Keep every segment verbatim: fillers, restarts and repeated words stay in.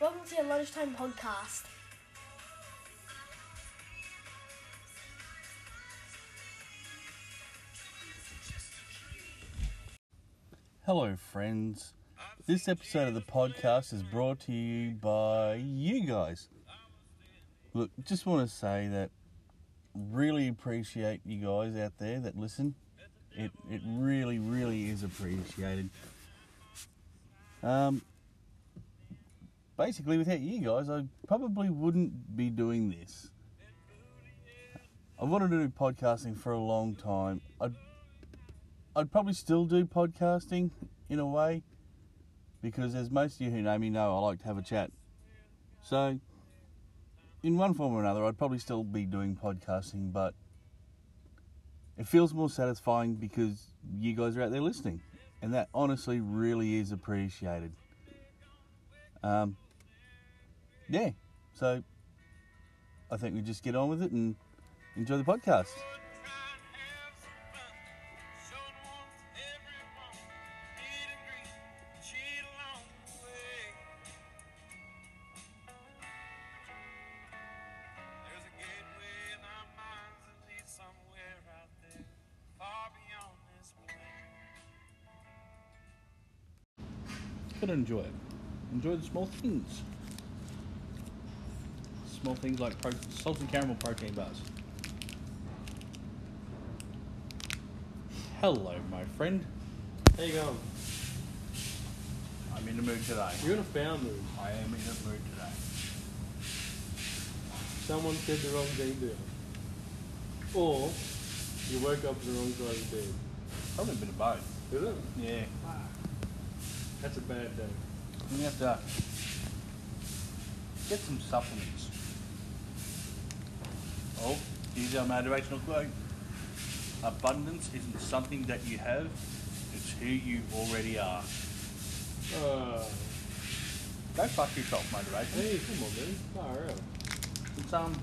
Welcome to your lunchtime podcast. Hello, friends. This episode of the podcast is brought to you by you guys. Look, just want to say that really appreciate you guys out there that listen. It it really, really is appreciated. Um, basically, without you guys, I probably wouldn't be doing this. I've wanted to do podcasting for a long time. I'd, I'd probably still do podcasting in a way, because as most of you who know me know, I like to have a chat. So, in one form or another, I'd probably still be doing podcasting, but it feels more satisfying because you guys are out there listening, and that honestly really is appreciated. Um, yeah, so I think we just get on with it and enjoy the podcast. Gotta enjoy it. Enjoy the small things. Small things like pro- salted caramel protein bars. Hello, my friend. How you going? I'm in the mood today. You're in a foul mood. I am in the mood today. Someone said the wrong thing to you. Or you woke up with the wrong side of the bed. Probably a bit of both. Is it? Yeah. That's a bad day. You have to get some supplements. Oh, here's our motivational quote. Abundance isn't something that you have, it's who you already are. Uh, Go fuck yourself, motivation. hey, come on, man. Fire out. It's, um...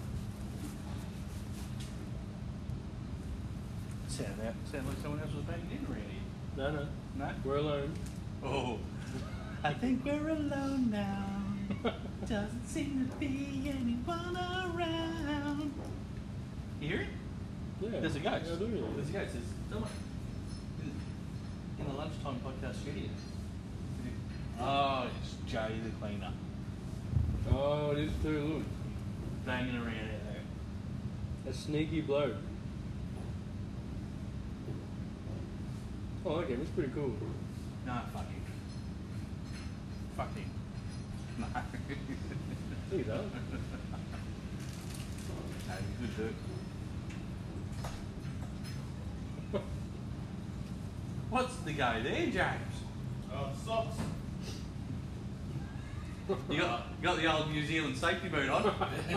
Sound, out, sound like someone else was banging in around here. No, no. No? We're alone. Oh. I think we're alone now. Doesn't seem to be anyone around. You hear it? Yeah. There's a ghost. Yeah, I do hear it. There's a ghost. There's someone in, in the lunchtime podcast studio. Oh, it's Jay the cleaner. Oh, it is too. Look. Banging around out there. A sneaky bloke. Oh, okay. That's pretty cool. No, fuck him. Fuck him. No. He's up. No, he's good dude. What's the go there, James? Uh, socks. You got, you got the old New Zealand safety boot on. No, they,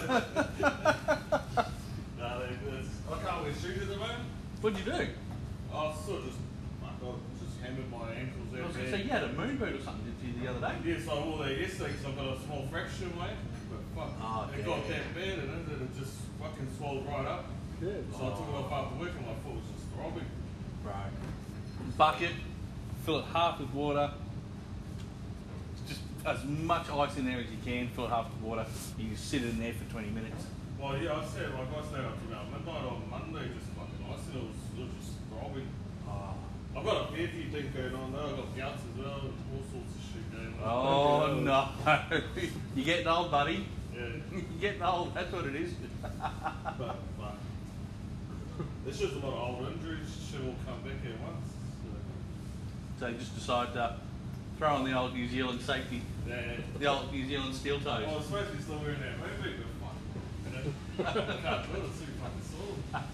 that's, I can't wear shoes at the moment. What'd you do? I sort of just, like, I just hammered my ankles I out was going to there. say, you had a moon boot or something, did you, the other day? Yes, I wore that yesterday because I've got a small fracture in my ankle. But fuck, Oh, it yeah. got that bad and it, it just fucking swelled right up. Yeah. So I took it off after work and my foot was just throbbing. Right. Bucket, fill it half with water. Just as much ice in there as you can, fill it half with water. You can sit in there for twenty minutes. Well, yeah, I said, like, I stayed up till about midnight on Monday, just fucking ice, and it was, it was just throbbing. Oh, I've got a fair few things going on though. I've got gout as well, all sorts of shit going on. oh no. You're getting old, buddy. Yeah. You're getting old, that's what it is. But, but there's just a lot of old injuries, shit will come back at once. So you just decide to throw on the old New Zealand safety, So, yeah. the old New Zealand steel I was toes. supposed to be still wearing that movie, but fuck. You know, I can't do it, it's too fucking sore.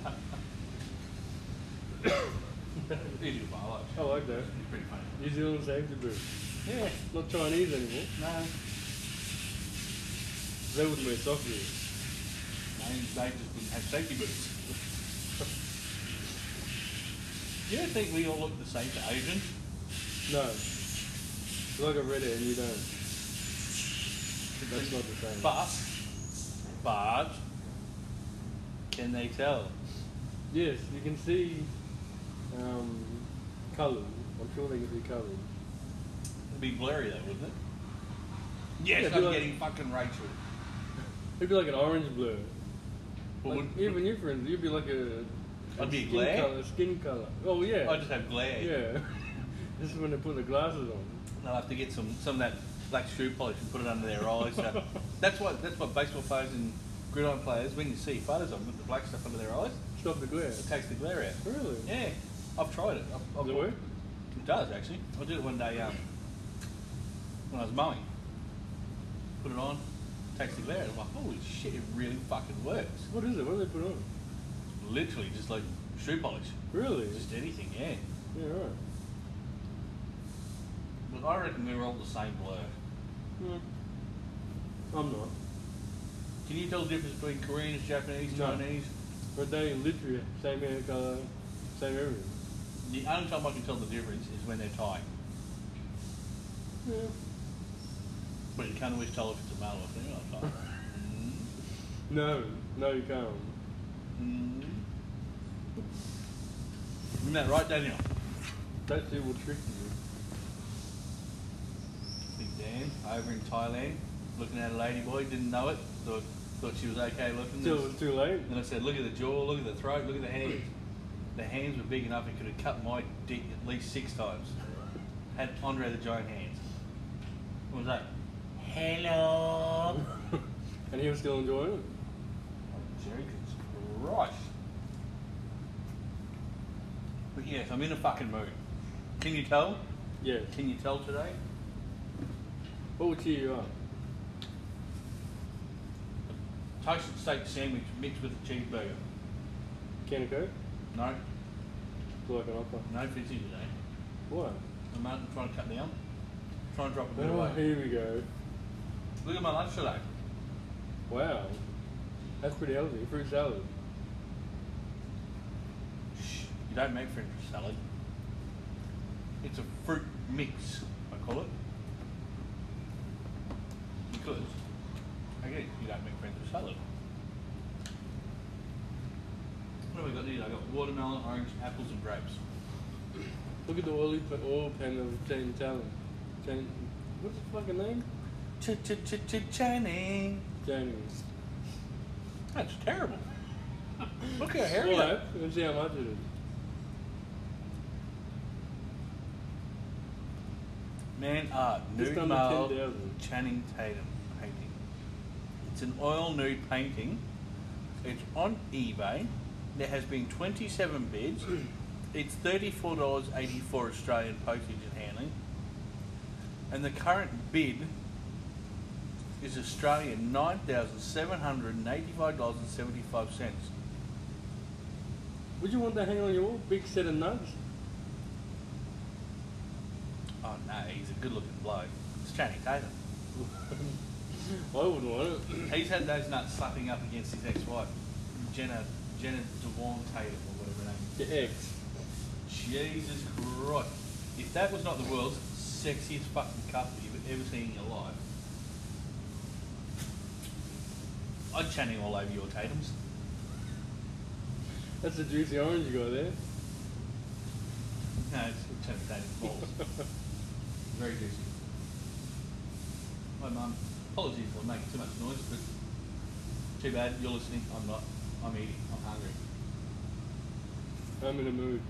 Easy to follow. I like that. It's pretty funny. New Zealand safety boot. Yeah. Not Chinese anymore. No. They wouldn't wear socks here. They, they just didn't have safety boots. You don't think we all look the same to Asian? No. Like I read it and you don't. That's not the same. But, but, can they tell? Yes, you can see um, colours. I'm sure they can see colours. It'd be blurry though, wouldn't it? Yes, Yeah, I'm like- getting fucking Rachel. It'd be like an orange blur. Well, Like, would- even your friends, you'd be like a. I'd be a skin glare? Color, skin color. Oh yeah. I just have glare. Yeah. This is when they put the glasses on. They'll have to get some, some of that black shoe polish and put it under their eyes. So that's what that's what baseball players and gridiron players, when you see photos of them with the black stuff under their eyes, Stop the glare. it takes the glare out. Really? Yeah, I've tried it. I've, I've, Does it work? It does actually. I did it one day um, when I was mowing. Put it on, takes the glare out. I'm like, holy shit, it really fucking works. What is it? What do they put on? Literally just like shoe polish. Really? Just anything, yeah. Yeah, right. But I reckon we were all the same blur. Hmm. I'm not. Can you tell the difference between Koreans, Japanese, No. Chinese? But they literally same hair color, same everything. The only time I can tell the difference is when they're tying. Yeah. But you can't always tell if it's a male or a female type. No, no, you can't. Mm. Isn't that right, Daniel? That shit will trick you. Big Dan over in Thailand, looking at a lady boy, didn't know it, thought, thought she was okay looking. Till it was too late. Then I said, look at the jaw, look at the throat, look at the hands. The hands were big enough, it could have cut my dick at least six times. Had Andre the Giant hands. What was that? Hello. And he was still enjoying it. Jesus Christ. But yes, I'm in a fucking mood. Can you tell? Yeah. Can you tell today? What would cheer you up? Toasted steak sandwich mixed with a cheeseburger. Can of Coke? No, Feel like an offer. no fizzy today. What? I'm out and trying to cut down. Trying to drop a bit Oh, of weight. here we go. Look at my lunch today. Wow. That's pretty healthy. Fruit salad. Shh, you don't make French salad. It's a fruit mix, I call it. Because, again, you don't make French salad. What have we got here? I've got watermelon, orange, apples and grapes. Look at the oily p- oil pan of Jane Talon. Jane, what's the fucking name? Ch-ch-ch-ch-Channing. Janie. That's terrible. Look how hairy Alright, that. let's see how much it is. Man art, Just nude under male, ten thousand. Channing Tatum painting. It's an oil nude painting. It's on eBay. There has been twenty-seven bids. It's thirty-four dollars eighty-four Australian postage and handling. And the current bid is Australian nine thousand seven hundred eighty-five dollars and seventy-five cents. Would you want that hanging on your wall? Big set of nuts? Oh no, he's a good looking bloke. It's Channing Tatum. I wouldn't want it. He's had those nuts slapping up against his ex-wife, Jenna, Jenna Dewan Tatum or whatever her name The eggs. is. Jesus Christ. If that was not the world's sexiest fucking couple you've ever seen in your life, I'd Channing all over your Tatums. That's a juicy orange you got there. No, it's Channing Tatum's balls. Very juicy. My mum, apologies for making too much noise, but too bad, you're listening, I'm not. I'm eating, I'm hungry. I'm in a mood.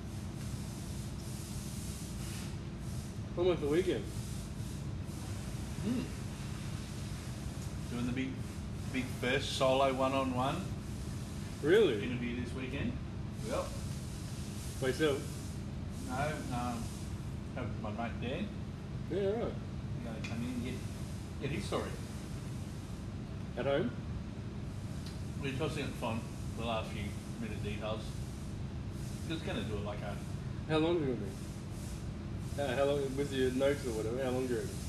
Almost the weekend. Mm. Doing the big, big first solo one-on-one Really? interview this weekend. Well, Myself? no, um, have my mate Dan. Yeah, right. He's going to come in and get, get his story. At home? We're tossing up on the last few minute details. He was going to do it like a, How long is it going to be? Uh, how long, with your notes or whatever, how long do you reckon?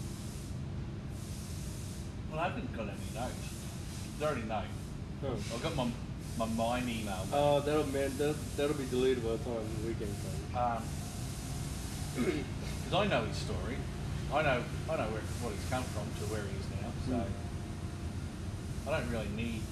well, I haven't got any notes. They already know. Oh. I've got my, my mine email. Oh, that'll, man, that'll, that'll be deleted by the time the weekend comes. Um, because I know his story. I know I know where what he's come from to where he is now. So Mm. I don't really need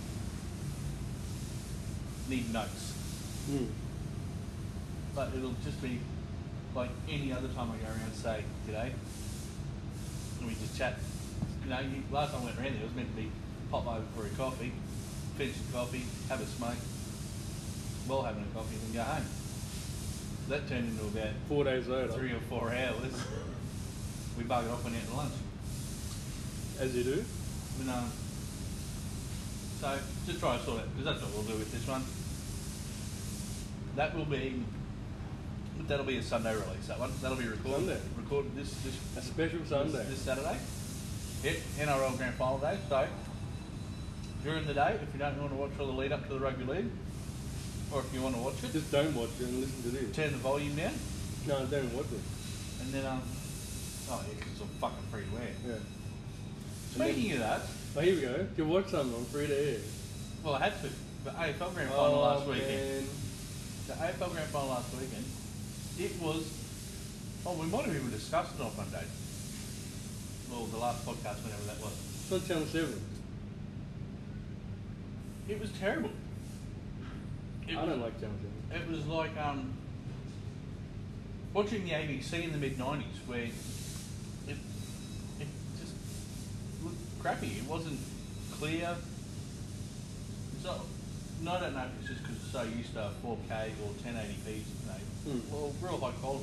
need notes. Mm. But it'll just be like any other time I go around and say g'day, and we just chat You know, you, last time I went around there, it was meant to be pop over for a coffee, finish the coffee, have a smoke, while having a coffee, and then go home. That turned into about Four days later. three or four hours. We buggered off and went out to lunch. As you do. And, um, so, just try to sort it, because that's what we'll do with this one. That will be, that'll be a Sunday release, that one. That'll be recorded. Sunday. Recorded this, this, A special Sunday. this, this Saturday. Yep, N R L Grand Final day. So, during the day, if you don't want to watch all the lead up to the rugby league, or if you want to watch it, Just don't watch it and listen to this. turn the volume down, No, don't watch it. and then, um, oh yeah, because it's all fucking free to wear. Yeah. Speaking of that, Oh, here we go. You watch something on free to air. well, I had to. The A F L Grand Final last Oh, weekend. man. The A F L Grand Final last weekend, it was, oh, we might have even discussed it on Monday. Well, the last podcast, whenever that was. It's on Channel seven. It was terrible. It I was, don't like Channel seven. It was like um, watching the A B C in the mid nineties, where it, it just looked crappy. It wasn't clear. So, no, I don't know if it's just because it's so used to four K or ten eighty p, you know, Hmm. well, real high quality.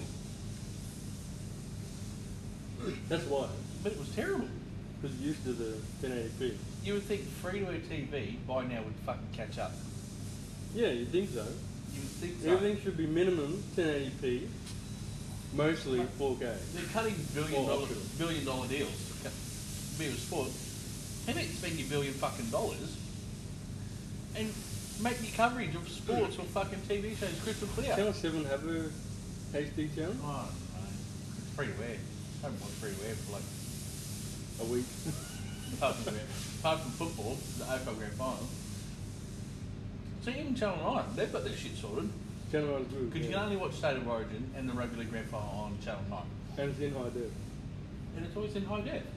That's why. But it was terrible. Because you're used to the ten eighty p. You would think free-to-air T V by now would fucking catch up. Yeah, you think so. You would think so. Everything should be minimum ten eighty p, mostly four K. They're cutting billion Or dollar optional. billion dollar deals to cut be with sport. How about you spend your billion fucking dollars and make your coverage of sports or fucking T V shows crystal clear? Channel seven have a H D channel? Oh, I don't know. It's free to wear. I haven't watched free to wear for like A week. apart from, apart from football, the A F L Grand Final. So even Channel nine, they've got their shit sorted. Channel nine's good. Because you yeah. can only watch State of Origin and the Rugby League Grand Final on Channel nine. And it's in high def. And it's always in high def.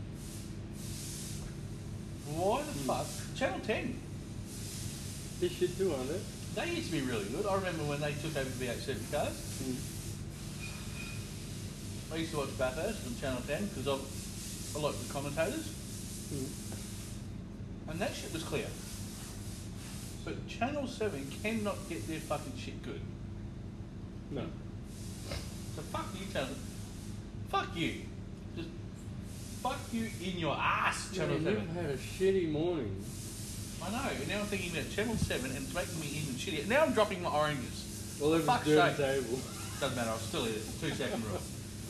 Why the Hmm. fuck? Channel ten. This shit too, aren't they? They used to be really good. I remember when they took over V eight Supercars. Mm. I used to watch Bathurst on Channel ten because I, I liked the commentators. Mm. And that shit was clear. But Channel seven cannot get their fucking shit good. No. So fuck you, Channel. Fuck you. Just fuck you in your ass, Yeah, Channel seven. you've had a shitty morning. I know, and now I'm thinking about Channel seven and it's making me even shittier. Now I'm dropping my oranges. Well, For it was fuck's dirty sake. table. Doesn't matter, I'll still eat it. Two second rule.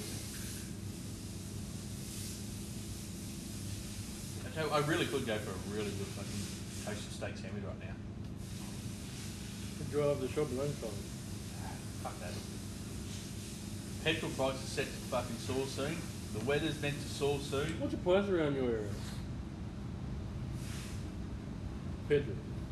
I tell you, I really could go for a really good fucking toasted steak sandwich right now. Drive the shop at lunchtime. Fuck that. Petrol prices set to fucking soar soon. The weather's meant to soar soon. What's the price around your area? Petrol.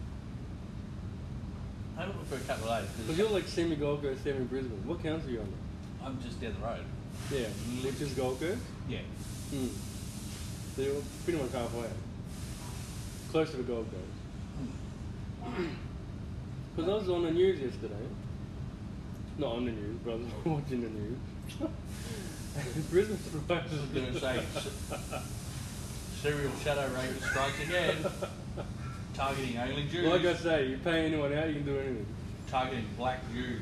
I haven't looked for a couple of days Because because you're like semi-Gold Coast, semi-Brisbane. What council are you under? I'm just down the road. Yeah, which is Gold Coast? Yeah. Hmm. So you're pretty much halfway. Close to the Gold Coast. Because I was on the news yesterday. Not on the news, but I was watching the news. Brisbane I was prices. going to say, serial shadow rapist strikes again. Targeting only Jews. Like I say, you pay anyone out, you can do anything. Targeting black Jews.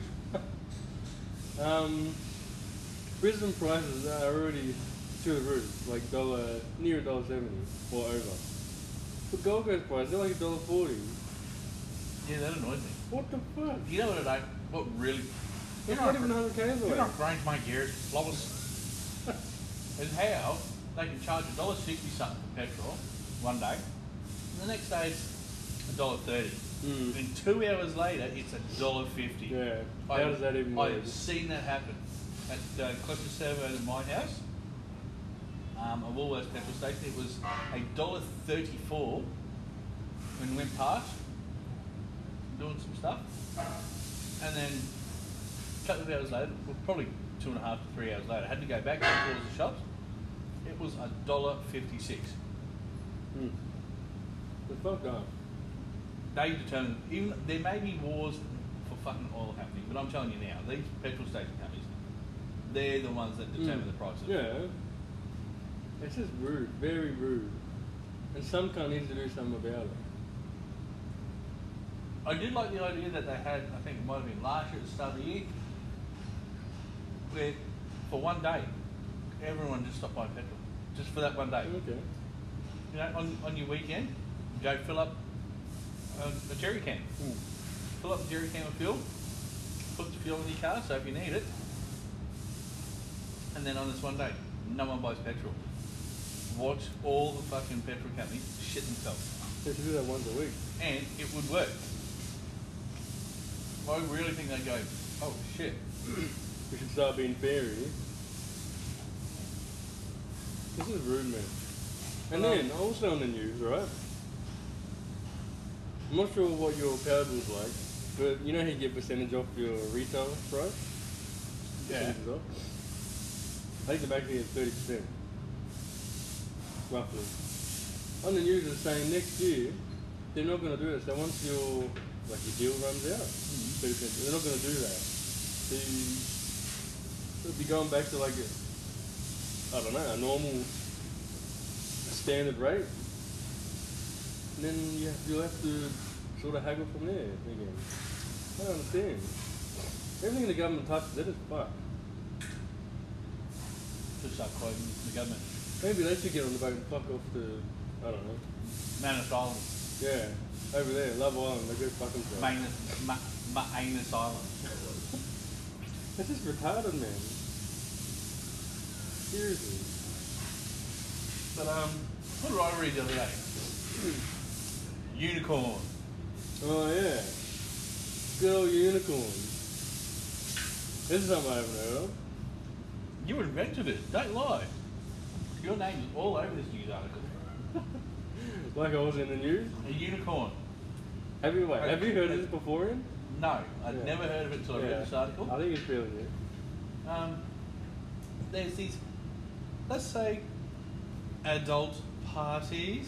Um, Brisbane prices are already through the roof, like dollar near a dollar seventy or over. But Gold Coast price, they're like a dollar forty. Yeah, that annoys me. What the fuck? You know what I what really That's not even hundred k's you away. know what grinds my gears, Lois, is how they can charge a dollar sixty something for petrol one day, and the next day it's a dollar thirty. Mm. And two hours later it's a dollar fifty. Yeah. How I- does that even I work? have seen that happen at uh, close to Servo at my house. Um, a Woolworths petrol station. It was a dollar thirty-four when we went past doing some stuff, and then a couple of hours later, well, probably two and a half to three hours later, I had to go back towards the shops. It was a dollar fifty-six. Mm. The fuck up. They determine, even there may be wars for fucking oil happening, but I'm telling you now, these petrol station companies, they're the ones that determine Mm. the price of Yeah. It's just rude, very rude. And some cunt needs to do something about it. I did like the idea that they had, I think it might have been last year at the start of the year, where for one day, everyone just stopped buying petrol. Just for that one day. Okay. You know, on, on your weekend, go fill up a, a jerry can. Mm. Fill up a jerry can with fuel, put the fuel in your car, so if you need it, and then on this one day, no one buys petrol. Watch all the fucking petrol companies shit themselves. They should do that once a week. And it would work. I really think they'd go, oh shit. We should start being fair here. This is rude, man. And Um, then, also on the news, right? I'm not sure what your power bill's like, but you know how you get percentage off your retail price? Yeah. Percentage off? I think the back here is thirty percent. Roughly. On the news it's saying next year, they're not going to do this. So once your, like your deal runs out, thirty percent, they're not going to do that. So you, it'll be going back to like a, I don't know, a normal standard rate. And then you have, you'll have to sort of haggle from there again. I don't understand. Everything the government touches, it is fucked. Just start quoting the government. Maybe they should get on the boat and fuck off to, I don't know. Manus Island. Yeah, over there, Love Island, they go fuck themselves. Manus, Ma, Ma, Anus Island. That's just retarded, man. Seriously. But um, what did I read the other day? Unicorn. Oh yeah. Good old unicorn. This is something I haven't heard of. You invented it. Don't lie. Your name is all over this news article. Like I was in the news. A unicorn. Have you wait, have you heard of this before? Ian? No, I'd Yeah. never heard of it until I read this article. I think it's fairly new. Um, there's these, let's say, adult parties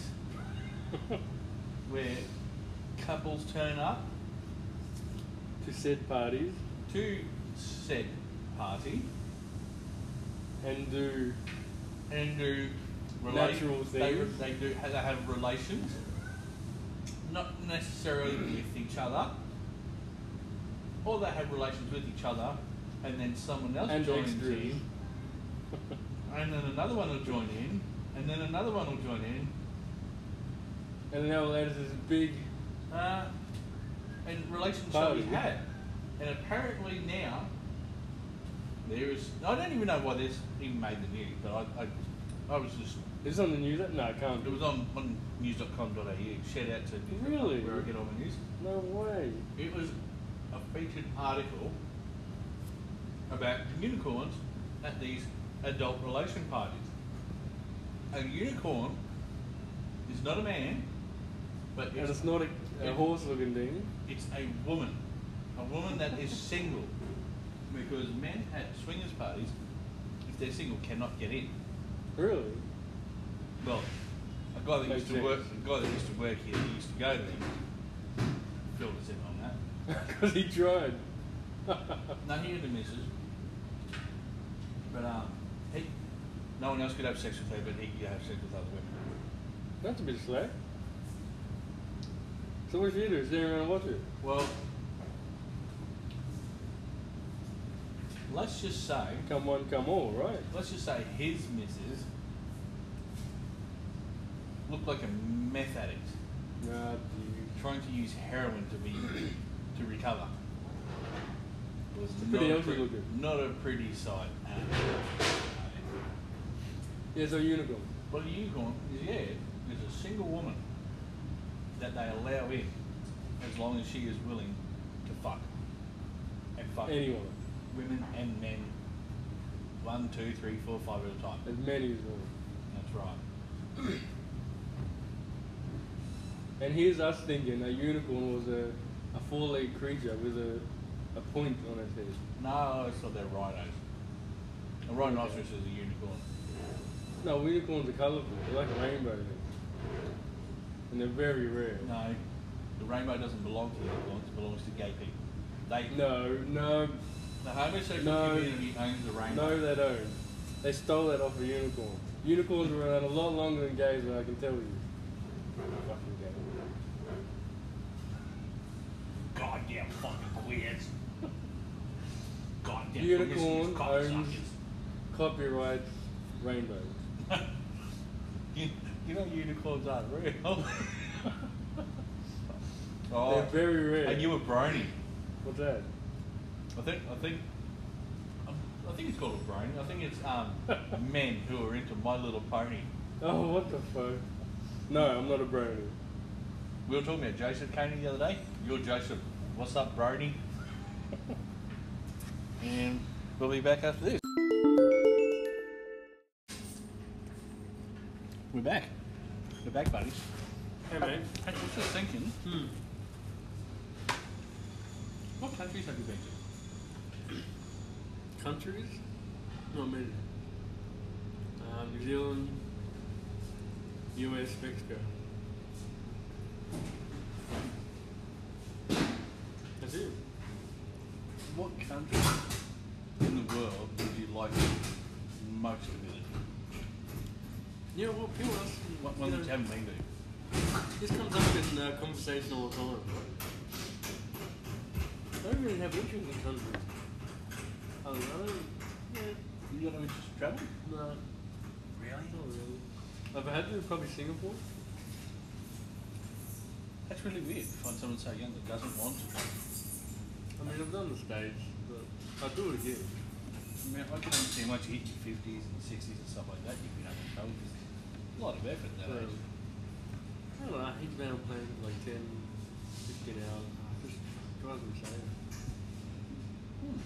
where couples turn up To said parties to said party and do and do Natural they, things. they do they have relations, not necessarily with each other, or they have relations with each other, and then someone else and joins extremes. in, and then another one will join in, and then another one will join in, And now there's this big uh, and relations Party. shall be had. And apparently now there is. I don't even know why this even made the news, but I, I, I was just. Is this on the news? No, it can't It be. was on, on news dot com dot a u. Shout out to news dot com, Really? where I get all my news. No way. It was a featured article about unicorns at these adult relation parties. A unicorn is not a man, but And it's, it's not a, a it- horse looking thing. it's a woman. A woman that is single. Because men at swingers parties, if they're single, cannot get in. Really? Well, a guy that used Makes to work, sense. a guy that used to work here, he used to go there. Filled us in on that. Because he tried. No, he had the missus. But um, he, no one else could have sex with her, but he could have sex with other women. That's a bit slack. So what should you do? Stand around and watch it? Well, let's just say, Come one, come all, right? let's just say his missus looked like a meth addict Nah, dude. trying to use heroin to be to recover. Was pretty not a healthy pre- looking. Not a pretty sight at all. Yeah, so unicorn. But a unicorn is, yeah, is a single woman that they allow in as long as she is willing to fuck. And fuck Anyone. women and men. One, two, three, four, five at a time. As many as one. That's right. And here's us thinking a unicorn was a, a four-legged creature with a, a point on its head. No, it's not their rhinos. A rhinoceros is a unicorn. No, unicorns are colourful. They're like a rainbow thing. And they're very rare. No, the rainbow doesn't belong to unicorns, it belongs to gay people. They, No, no, The homosexual No. community owns the rainbow. no, they don't. They stole that off a unicorn. Unicorns were around a lot longer than gays, I can tell you. Fucking game. Goddamn fucking queers. Goddamn Unicorn promiscuous owns cocksuckers. copyrights rainbows. you, you know unicorns aren't real. They're oh, very rare. and you were brony. What's that? I think I think um, I think it's called a brony. I think it's um men who are into My Little Pony. Oh, what the fuck? No, I'm not a brony. We were talking about Joseph Caney the other day. You're Joseph. What's up, Brony? And we'll be back after this. We're back. We're back, buddies. Hey, mate. Hey, I was just thinking, Hmm. what countries have you been to? Countries? Not many. Uh, New Zealand, U S, Mexico. That's it. What country in the world would you like most to visit? Yeah, well, people ask me, What you one know, that you haven't been to? this comes up in uh, conversation all the time. I don't really have interest in countries. I don't know. Yeah, You got no interest in travel? no, not Really? really. I've had to probably Singapore. That's really weird to find someone so young that doesn't want to. I mean, I've done the States, but I'd do it again. I mean, I can understand once you hit your fifties and sixties and stuff like that, you can have a travel because it's a lot of effort at that Um, age. I don't know, I hate being on a plane for like ten, fifteen hours. It just drives me insane. Hmm.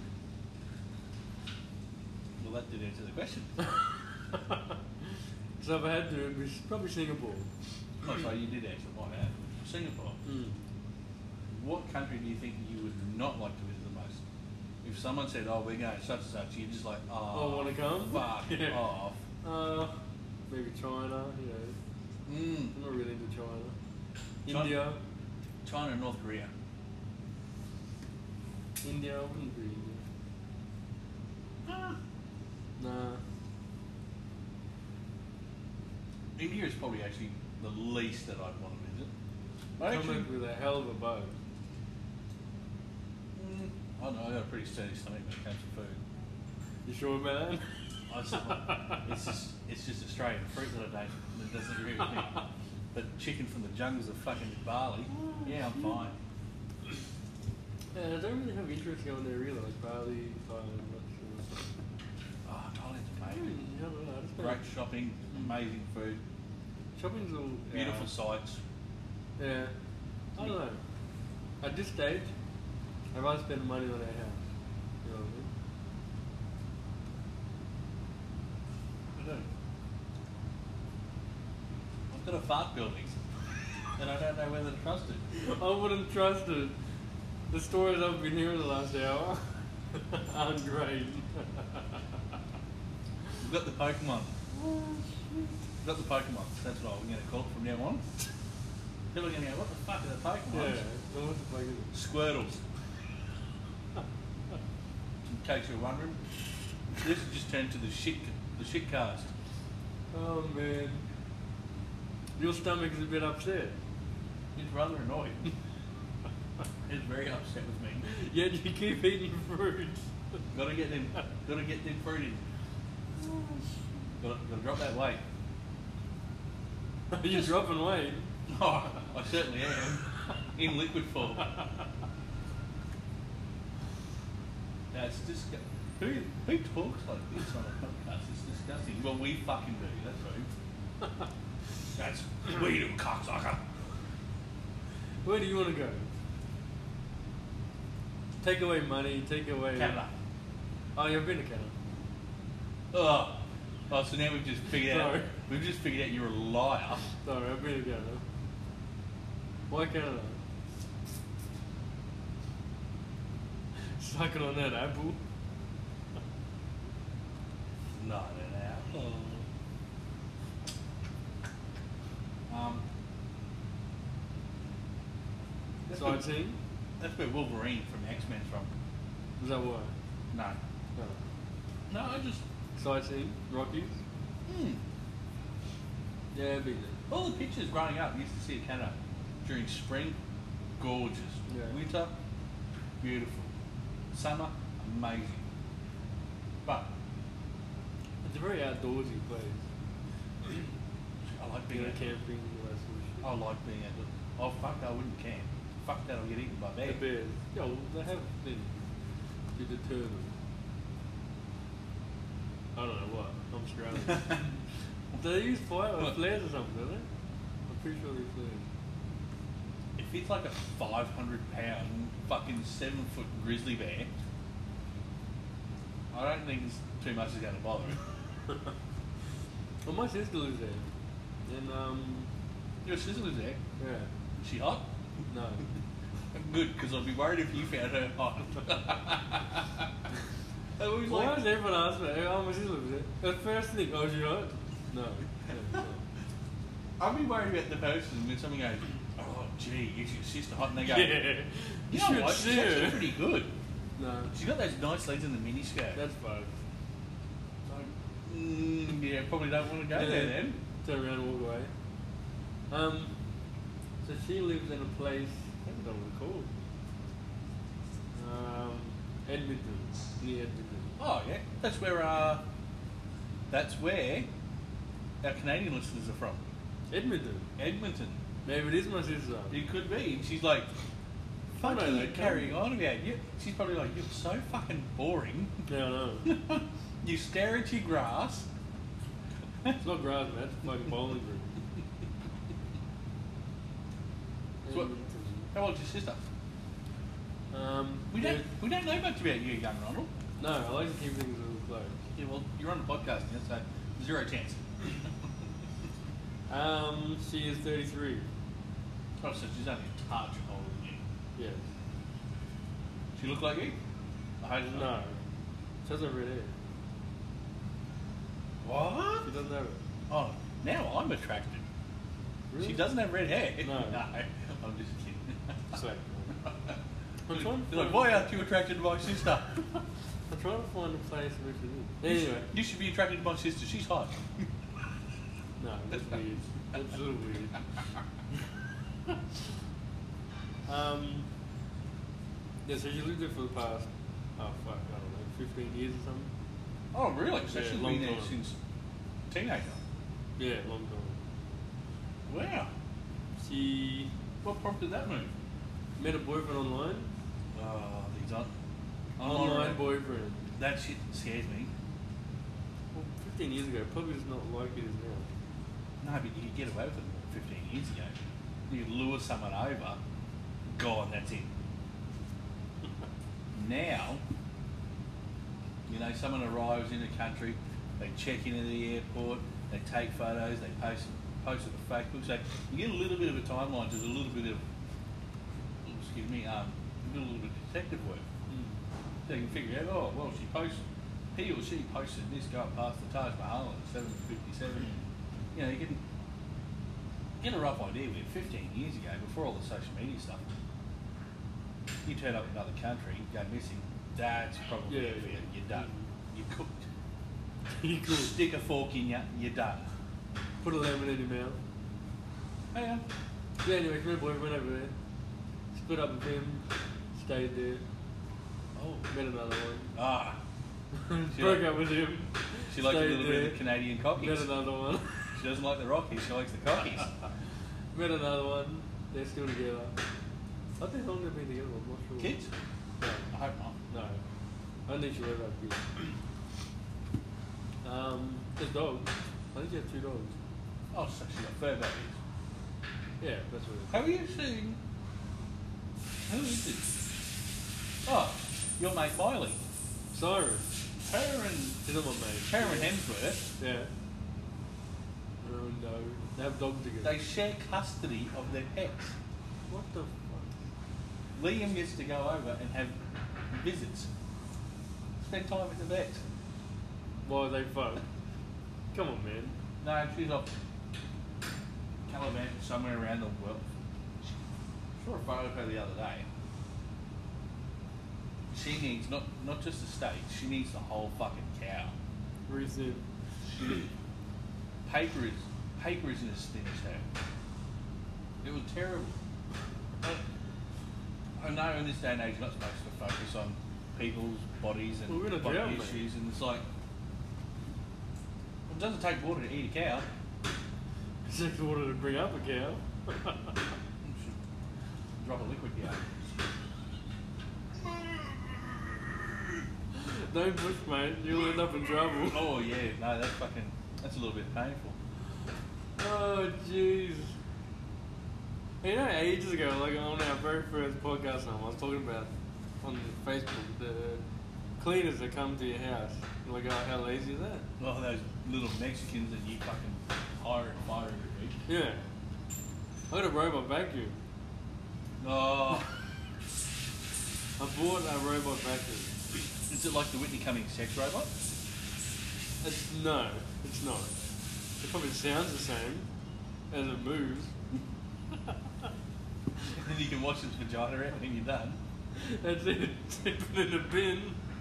Well, that did answer the question. So if I had to, it'd be probably Singapore. Oh, sorry, you did answer my bad. Singapore. Mm. What country do you think you would not like to visit the most? If someone said, "Oh, we're going such and such," you're just like, "Oh, Oh, wanna come? Fuck Yeah. off." Uh, maybe China, you know. Mm. I'm not really into China. China- India. China and North Korea. India, I wouldn't do India. Ah. Nah. India is probably actually the least that I'd want to visit. I Come actually, up with a hell of a bow. mm, I don't know. I got a pretty sturdy stomach when it comes to food. You sure about that? I just, it's just it's just Australian fruit that I don't. That doesn't agree with me. But chicken from the jungles of fucking Bali, yeah, I'm fine. Yeah, I don't really have interest going there either, like Bali, Thailand, that's Oh, Thailand's uh, I amazing. mean, I don't know, I just Great don't- shopping, amazing food, Shopping's all beautiful yeah. sights. Yeah. I don't know. At this stage, I'd rather spend money on our house. You know what I mean? I do. I've got a fart building, and I don't know whether to trust it. I wouldn't trust it. The stories I've been hearing the last hour aren't great. We've got the Pokemon. We've got the Pokemon. That's what I'm going to call it from now on. People are going to go, what the fuck are the Pokemon? Yeah. So what the fuck is it? Squirtles. In case you're wondering, this has just turned to the shit, the shit cast. Oh man. Your stomach is a bit upset. He's rather annoyed. He's very upset with me. Yet you keep eating fruit. Gotta get them, gotta get them fruit in. Gotta, gotta drop that weight. You're dropping weight. Oh, I certainly am. In liquid form. That's disgusting. Who, who talks like this on a podcast? It's disgusting. Well, we fucking do, that's right. That's, we do, cocksucker. Where do you want to go? Take away money, take away... Canada. Oh, you've been to Canada. Oh. Oh, so now we've just figured out, Sorry. we've just figured out you're a liar. Sorry, I've been to Canada. Why Canada? Sucking on that apple. No, no, no. Um, that's where, Sightseeing? that's where Wolverine from X-Men's from. Is that why? No. No. No, I just... Sightseeing? Rockies? Hmm. Yeah, been there. All the pictures growing up, you used to see a Canada during spring, gorgeous. Yeah. Winter, beautiful. Summer, amazing. But It's a very outdoorsy place. I like You being know, out. camping, all that sort of shit. I like being outdoors. Oh fuck, I wouldn't camp. Fuck that, I'll get eaten by The bears. bears. Yeah, well, they have things to deter them. I don't know what. I'm Australian. Do they use fire or Look. flares or something, don't they? I'm pretty sure they flares. If it's like a five hundred pound fucking seven foot grizzly bear, I don't think it's too much is going to bother it. Well, my sister lives there. And, um, Your sister lives there. yeah. Is she hot? No. Good, because I'd be worried if you found her hot. I was Why like, does everyone ask me? Oh, my sister lives there. The first thing, oh, she hot? No. no, no. I'd be worried about the person when someone goes, oh, gee, is your sister hot? And they go, Yeah. you should know what, she's see actually her. pretty good. No. She's got those nice legs in the miniskirt. That's fun. Mm, yeah, probably don't want to go there then. Turn around and walk away. Um, so she lives in a place, I don't know what it's called. Um, Edmonton, near Edmonton. Oh, yeah. That's where, uh, that's where our Canadian listeners are from. Edmonton? Edmonton. Maybe it is my sister. It could be. And she's like, I know fuck you that, carrying on about you. She's probably like, you're so fucking boring. Yeah, I know. You stare at your grass. It's not grass, man. It's a fucking bowling green. So what- Edmonton. How old's your sister? Um, We yeah, don't we don't know much about you, young Ronald. No, I like to keep things a little close. Yeah, well, you're on the podcast now, so zero chance. Um, she is thirty-three. Oh, so she's only a touch older than you. Yes. She look like you? I hope not. No. She doesn't have red hair. What? She doesn't have it. Oh, now I'm attracted. Really? She doesn't have red hair. No. no I'm just kidding. So, I'm trying to You're like, find- why aren't you attracted to my sister? I'm trying to find a place where she lives. Anyway. You should be attracted to my sister. She's hot. No, that's weird. That's a little weird. um, yeah, so she lived there for the past, oh fuck, I don't know, fifteen years or something. Oh, really? So Yeah, she's long been there time. since teenager. Yeah, long time. Wow. She What prompted that move? met a boyfriend online. Oh, these on Online boyfriend. That shit scares me. Well, fifteen years ago, probably just not like it is now. No, but you could get away with it fifteen years ago. You lure someone over, gone, that's it. Now, you know, someone arrives in a country, they check into the airport, they take photos, they post post it to Facebook. So you get a little bit of a timeline, there's a little bit of, excuse me, um, a little bit of detective work. So you can figure out, oh, well, she posts, he or she posted this guy past the Taj Mahal at seven fifty-seven. You know, you can get a rough idea with it. fifteen years ago, before all the social media stuff, you turn up in another country, go missing, that's probably Yeah, it for you. yeah. You're done. You're cooked. You could Stick a fork in you, you're done. put a lemon in your mouth. Hang on. Yeah, anyway, she met a boyfriend over there. Split up with him, stayed there, Oh. met another one. Ah. She Broke like- up with him. She likes a stayed little bit there, of the Canadian Met cockies. another one. She doesn't like the Rockies, she likes the cockies. Met another one. They're still together. I think how long they've been together, I'm not sure. Kids? No. I hope not. No. I don't think she'll ever have kids. Um, there's dogs. I think she has two dogs. Oh, so she got fur babies. Yeah, that's what it is. Have you seen? Who is it? Oh, your mate Miley. Cyrus. Her and She's not my mate. her and Hemsworth, Yeah. Oh no. They have dogs together. they share custody of their pets. What the fuck? Liam gets to go over and have visits. Spend time with the vet. Why they fuck? Come on, man. No, she's off Caliban somewhere around the world. Saw a photo of her the other day. She needs not not just a steak, she needs the whole fucking cow. Recent. She, paper is paper isn't as thin as that. It was terrible. But I know in this day and age, you're not supposed to focus on people's bodies and Well, we're in a body drought, issues, mate. and it's like, it doesn't take water to eat a cow. It's like water to bring up a cow. Drop a liquid cow. Don't push, mate. You'll end up in trouble. Oh yeah, no, that's fucking, that's a little bit painful. Oh, jeez. You know, ages ago, like on our very first podcast, I was talking about on Facebook the cleaners that come to your house. Like, oh, how lazy is that? Well, those little Mexicans that you fucking hire and fire every week. Yeah. I got a robot vacuum. Oh, I bought a robot vacuum. is it like the Whitney Cummings sex robot? It's, no, it's not. It probably sounds the same as it moves. And you can wash its vagina out when you're done. That's it. Tip it in a bin.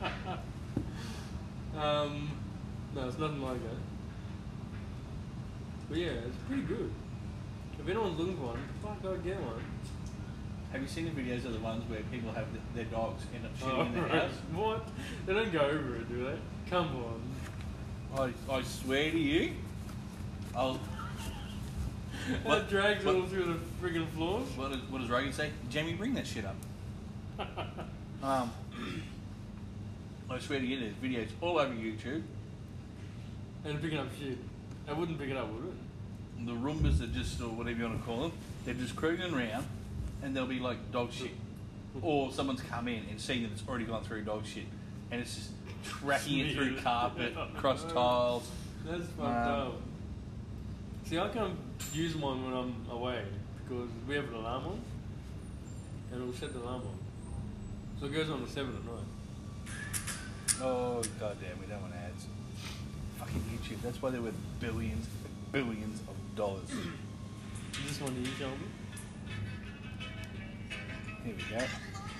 um, no, it's nothing like that. But yeah, it's pretty good. If anyone's looking for one, fuck, go get one. Have you seen the videos of the ones where people have th their dogs end up shitting Oh, in their right. house? What? They don't go over it, do they? Come on. I, I swear to you, I'll. That What- drags what- all through the friggin' floors. What does, what does Rogan say? Jamie, bring that shit up. um, I swear to you, there's videos all over YouTube. And picking up shit. I wouldn't pick it up, would it? The Roombas are just, or whatever you want to call them, they're just cruising around and they'll be like dog shit. Or someone's come in and seen that it's already gone through dog shit. And it's just tracking it through carpet, across tiles. That's fucked Um, up. See, I can't use mine when I'm away because we have an alarm on and it'll set the alarm on. So it goes on at seven at night. Oh, goddamn, we don't want ads. Fucking YouTube, that's why they're worth billions, billions of dollars. Is this one you show me? Here we go.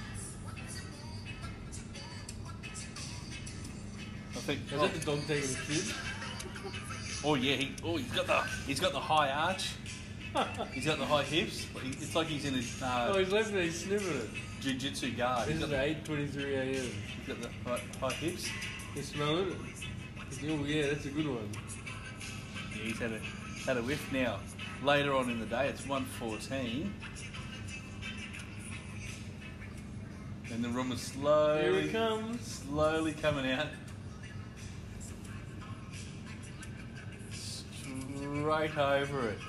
I think. Is that the dog taking a shit? Oh yeah, he, oh he's got the he's got the high arch. He's got the high hips. He- It's like he's in his Oh, uh, he's left there, he's sniffing it. jiu-jitsu guard. This He's is got, the, eight twenty-three a m. he's got the high, high hips. He's smelling it. He's, oh yeah, that's a good one. Yeah, he's had a had a whiff now. Later on in the day, it's one fourteen, and the room is Here slowly it comes. slowly coming out. Straight over it.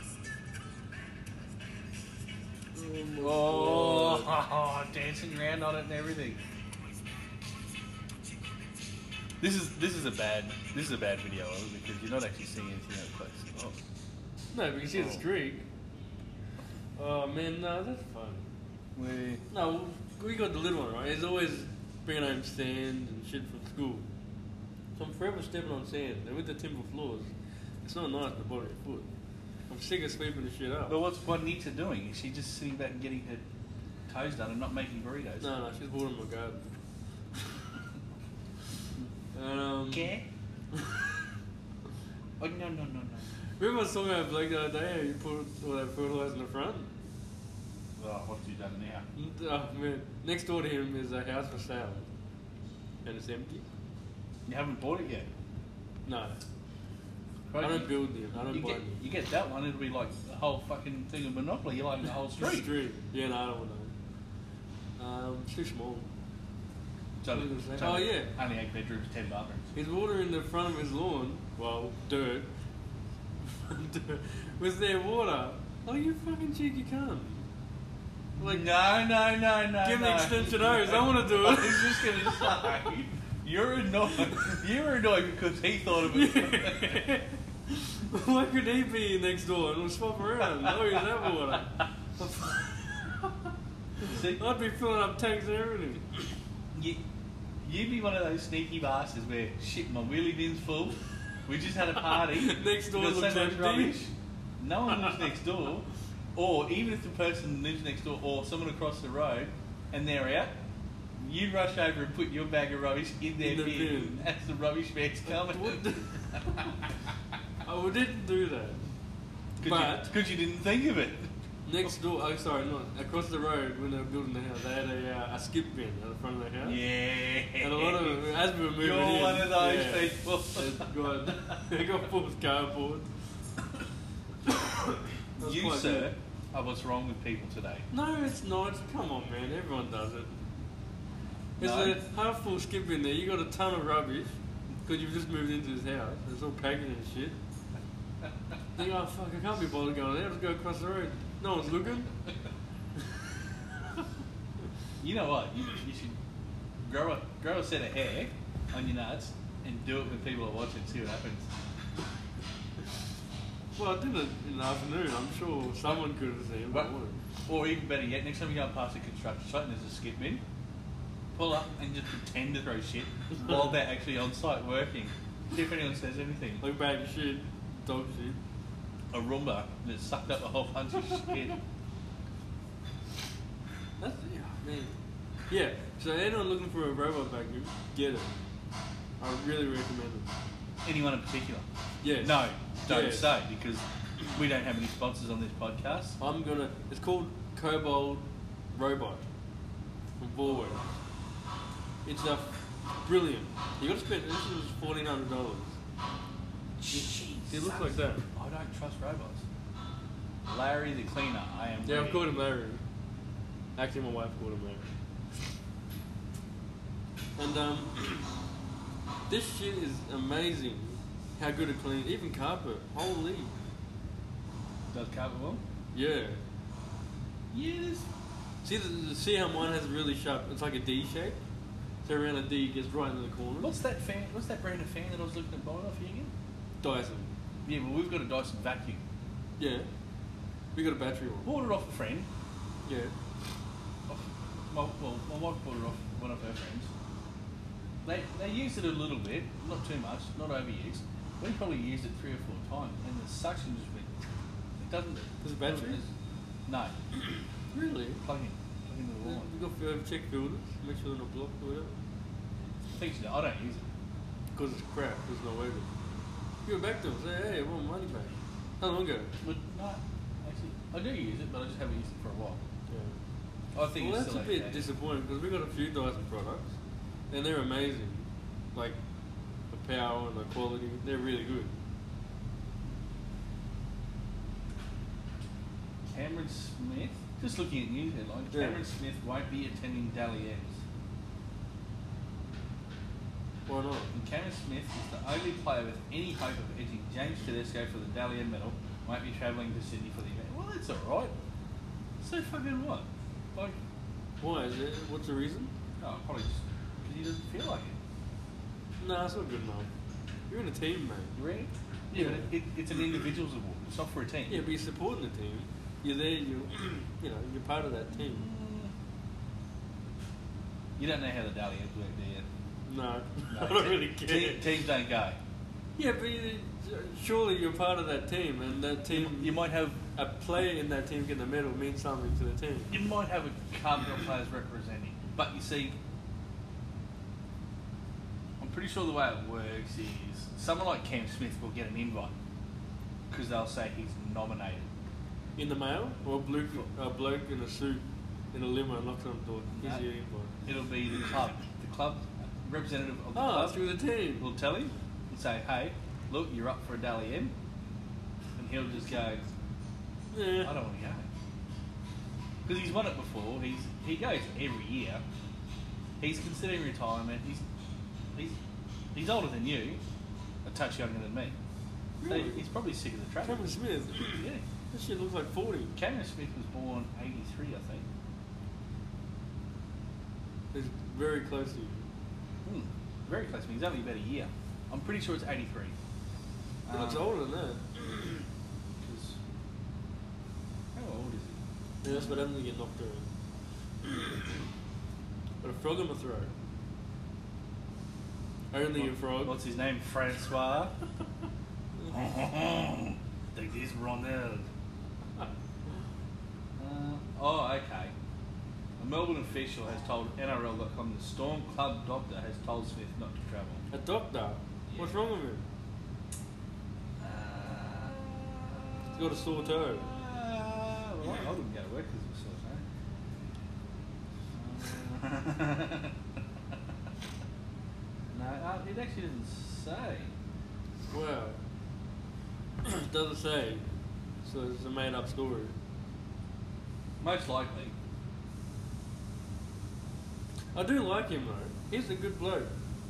Oh, dancing around on it and everything. This is this is a bad this is a bad video of it because you're not actually seeing anything up close. Oh. No, but you see the Oh. streak. Oh man, no, that's fun. We No, we got the little one, right? He's always bringing home sand and shit from school. So I'm forever stepping on sand. And with the timber floors, it's not nice on the bottom of your foot. I'm sick of sweeping the shit up. But what's Juanita doing? Is she just sitting back and getting her toes done and not making burritos? No, no, she's watering my garden. and, um, Yeah. Oh no no no no. remember I was talking about Blake the other day how you put all that fertilizer in the front? Oh, what's he done now? Oh man, next door to him is a house for sale. And it's empty. You haven't bought it yet. No, Right, I don't you- build them. I don't You buy get, them. you get that one, it'll be like the whole fucking thing of Monopoly. You're like the whole Street. street. Street. Yeah, no, I don't want that. Um, it's too small. It's only, it's Oh, only- yeah. Only eight bedrooms, ten bathrooms. He's watering the front of his lawn, well, dirt, dirt, with their water. Oh, you fucking cheeky cunt. Like, no, no, no, no. give me no. extension hose, I want to do I it. was just gonna say, you're annoyed. You're annoyed because he thought of it. Why could he be next door and we'll swap around? Oh, use that water. See, I'd be filling up tanks and everything. you, you'd be one of those sneaky bastards where shit, my wheelie bin's full. We just had a party. Next door We've got looks so much empty. rubbish. No one lives next door, or even if the person lives next door, or someone across the road, and they're out, you rush over and put your bag of rubbish in their In the bin, bin. as the rubbish man's coming. What the- Oh, we didn't do that. But because you, you didn't think of it. next door, oh sorry, not across the road when they were building the house, they had a, uh, a skip bin at the front of the house. Yeah. And a lot of as we were moving You're in, one of those yeah, people. They got they got full of cardboard. That's You, quite sir, good. are what's wrong with people today. No, it's not. Come on, man. Everyone does it. There's No. a half full skip in there. You got a ton of rubbish because you've just moved into this house. It's all packaged and shit. Think, oh fuck, I can't be bothered going there. Let's go across the road. No one's looking. You know what? You, you should grow a grow a set of hair on your nuts and do it when people are watching. See what happens. Well, I did it in the afternoon. I'm sure someone could have seen it. But, But wouldn't. or even better yet, next time you go past a construction site and there's a skip bin, pull up and just pretend to throw shit while they're actually on site working. See if anyone says anything. Like bag of shit, dog shit. A Roomba that sucked up a whole bunch of shit. That's yeah, man. Yeah. So anyone looking for a robot vacuum, get it. I really recommend it. Anyone in particular? Yes. No, don't Yes. say, because we don't have any sponsors on this podcast. I'm gonna. It's called Cobalt Robot from Borway. It's a brilliant. You got to spend. This was fourteen hundred dollars. It looks like that. I don't trust robots. Larry the cleaner, I am. Yeah, I've ready. called him Larry. Actually, my wife called him Larry. And um, this shit is amazing. How good it cleans. Even carpet. Holy. Does carpet well? Yeah. Yes. See, the, see how mine has a really sharp. It's like a D shape. So around a D, it gets right into the corner. What's that fan? What's that brand of fan that I was looking at buying off you again? Dyson. Yeah, well, we've got a Dyson vacuum. Yeah. We got a battery one. Bought it off a friend. Yeah. Off, my, well, my wife bought it off one of her friends. They they used it a little bit, not too much, not overused. We probably used it three or four times, and the suction just went. It doesn't. Does it battery? No. Really? Plug in. Plug into the wall. We got to check filters, make sure they're not blocked or whatever. Thanks, I don't use it. Because it's crap, there's no way to. Give it back to them, say, hey, I want my money back. How long ago? But no, actually, I do use it, but I just haven't used it for a while. Yeah. I think Well, it's that's a still bit okay. disappointing because we got a few Dyson products and they're amazing. Like the power and the quality, they're really good. Cameron Smith, just looking at news headlines, Yeah. Cameron Smith won't be attending Dally M's. Why not? And Cameron Smith is the only player with any hope of edging James Tedesco for the Dally M medal, won't be travelling to Sydney for the event. Well, that's alright. So fucking what? Like, Why? Is it, what's the reason? oh, probably just because he doesn't feel like it. No, it's not good enough. You're in a team, mate. You ready? Yeah, Yeah. but it, it, it's an individual's award. It's not for a team. Yeah, but you're supporting the team. You're there, you you know, you're part of that team. You don't know how the Dally M's work, do you? No, No, I don't te- really care. te- teams don't go. Yeah, but you, surely you're part of that team, and that team, You might have a player in that team getting a medal means something to the team. you might have a couple of players representing, but you see, I'm pretty sure the way it works is someone like Cam Smith will get an invite because they'll say he's nominated. In the mail, or a bloke, a bloke in a suit in a limo knocks on the door. Here's No. your invite. It'll be the club, the club representative of the Oh, club through the team. will tell him and say, "Hey, look, you're up for a Dally M," and he'll just go, "I Yeah. don't want to go," because he's won it before. He's he goes every year. He's considering retirement. He's he's he's older than you, a touch younger than me. So Really? he's probably sick of the track. Cameron Smith. Yeah. This shit looks like forty. Cameron Smith was born eighty-three, I think. It's very close to you. Hmm. Very close to me. He's only about a year. I'm pretty sure it's eighty-three. He looks Um, older than that. 'cause- How old is he? Yeah, that's what happens when you get knocked around. Got a frog in my throat. Only a frog. What's his name? Francois. Take this, Ronald. Uh, oh, okay. A Melbourne official has told N R L dot com the Storm Club doctor has told Smith not to travel. A doctor? What's wrong with him? He's got a sore toe. Uh, well, I wouldn't go to work because of a sore toe. No, uh, it actually doesn't say. Wow. It doesn't say. So it's a made up story. Most likely. I do like him though. He's a good bloke.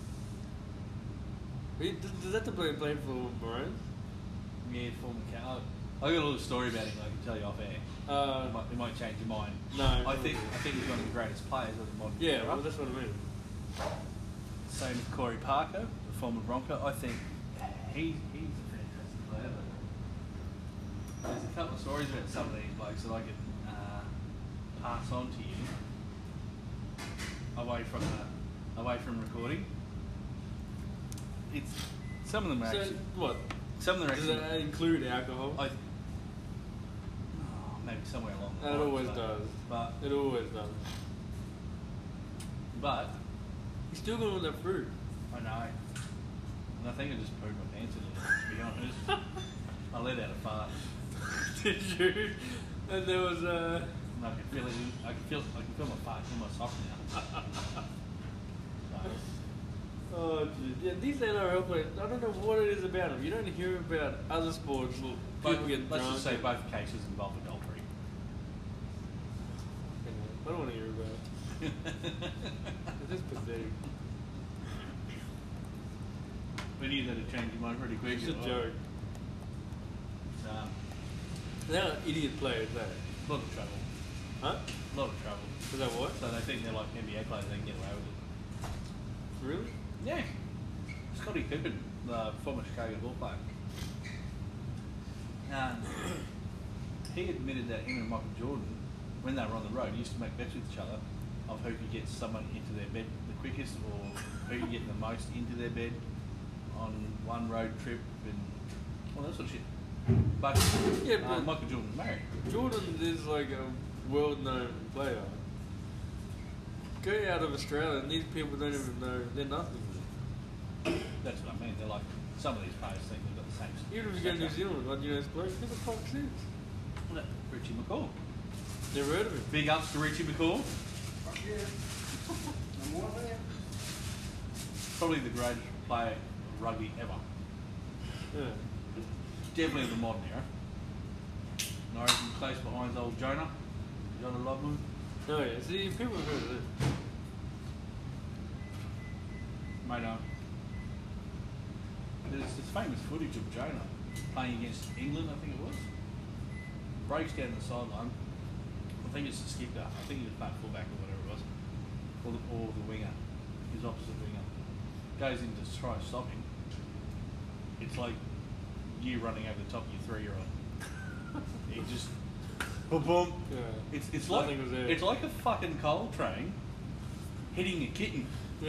He, does, does that the bloke play for Maroons? Yeah, former cat. I got a little story about him I can tell you off air. Uh, It might, it might change your mind. No. I think I think he's one of the greatest players of the modern Yeah, era. well, that's what I mean. Same with Corey Parker, the former Bronco. I think he, he's a fantastic player. But there's a couple of stories about some of these blokes that I could uh, pass on to you away from the, away from recording. It's some of them are So, actually what? some of them are Does actually. that include alcohol? I, oh, maybe somewhere along the It line. always but, does. But It always does. but He's still going with that fruit. I know. And I think I just pooed my pants a little bit, to be honest. I let out a fart. Did you? And there was a. And I can feel it. In, I can feel. I can feel my fart in my sock now. So, Oh, dude. Yeah, these N R L players, I don't know what it is about them. You don't hear about other sports. People both, get let's drunk. just say and- both cases involve adultery. I don't want to hear about it. It's just pathetic. We knew that it changed your mind pretty quick. It's a as well. joke. Um, They're idiot players, eh? a lot of trouble. Huh? A lot of trouble. Is that what? So they think they're like N B A players. They can get away with it. Really? Yeah. Scotty Pippen, the former Chicago Bull player. Um, he admitted that him and Michael Jordan, when they were on the road, used to make bets with each other of who could get someone into their bed the quickest or who could get the most into their bed on one road trip and all that sort of shit. But, Yeah, uh, but- Michael Jordan was married. Jordan is like a world-known player. Go out of Australia and these people don't even know, they're nothing. That's what I mean. They're like, some of these players think they've got the same. Even if you go to New stature. Zealand, like, you know, it's bloke, who the fuck is? Well, that- Richie McCaw. Never heard of him. Big ups to Richie McCaw. Probably the greatest player of rugby ever. Yeah. Definitely of the modern era. And I reckon close behind old Jonah. Jonah Loveland. Oh yeah, see, people have heard of him. Mate, um, there's this famous footage of Jonah playing against England, I think it was. Breaks down the sideline. I think it's the skipper. I think he was playing fullback or whatever it was. Or the, or the winger. His opposite winger. Goes in to try to stop him. It's like you running over the top of your three-year-old. He just... Boom, boom. Yeah. It's, it's, like, Nothing was there. it's like a fucking coal train hitting a kitten.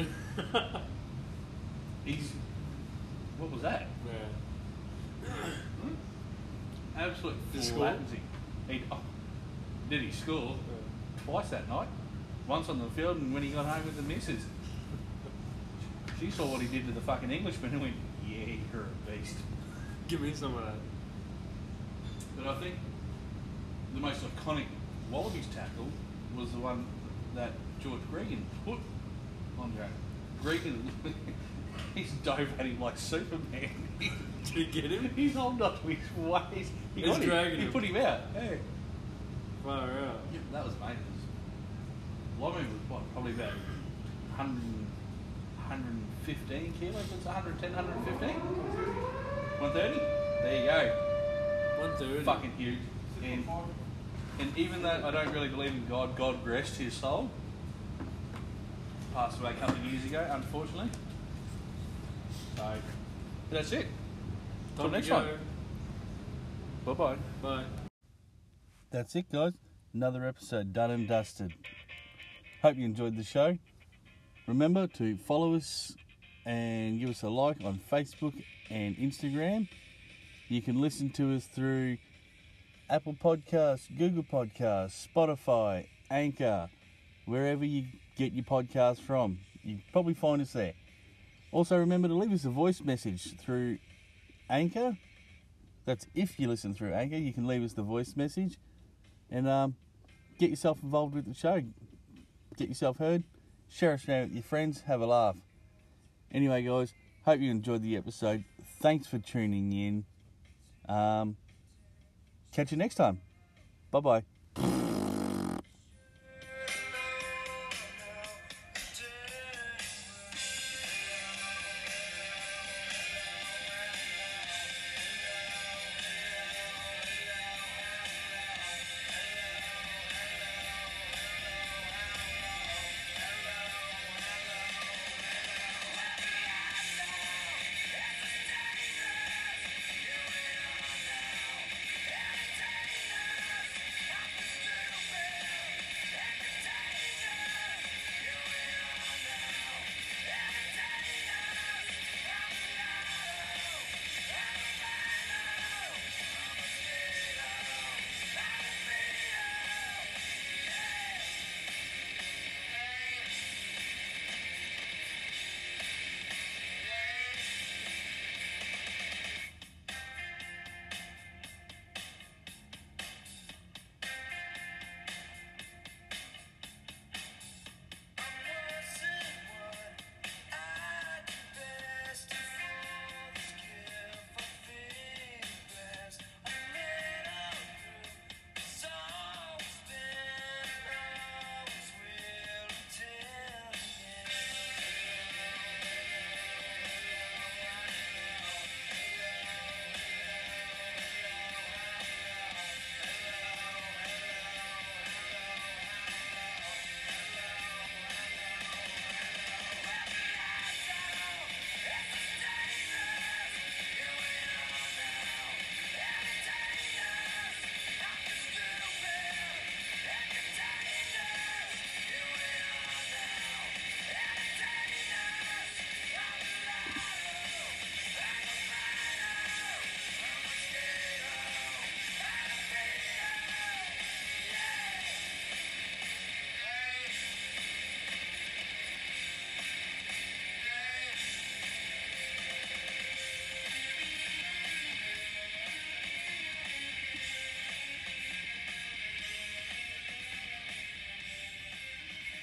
He's... What was that? Yeah. Hmm? Absolute Did he flattened. He oh, did he score twice that night? Once on the field and when he got home with the missus. She saw what he did to the fucking Englishman and went, yeah, you're a beast. Give me some of that. But I think the most iconic Wallabies tackle was the one that George Gregan put on Jack. Gregan, he's dove at him like Superman. Did you get him? He's holding up to his waist. He, He's got him. dragging he him. put him out. Hey. Far out. Yeah, that was amazing. Lommy was what, probably about one hundred, one hundred fifteen kilos, it's one hundred ten, one hundred fifteen? one thirty? There you go. One third. Fucking huge. And, and even though I don't really believe in God, God rest his soul. Passed away a couple of years ago, unfortunately. So, that's it. Till Time to next go. time. Bye-bye. Bye. That's it, guys. Another episode done and dusted. Hope you enjoyed the show. Remember to follow us and give us a like on Facebook and Instagram. You can listen to us through Apple Podcasts, Google Podcasts, Spotify, Anchor, wherever you get your podcasts from. You probably find us there. Also remember to leave us a voice message through Anchor That's if you listen through Anchor. You can leave us the voice message and um, get yourself involved with the show. Get yourself heard. Share us around with your friends. Have a laugh. Anyway, guys, hope you enjoyed the episode. Thanks for tuning in. Um, catch you next time. Bye-bye.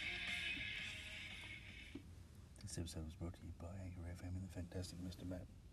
This episode was brought to you by Anchor F M and the fantastic Mister Matt.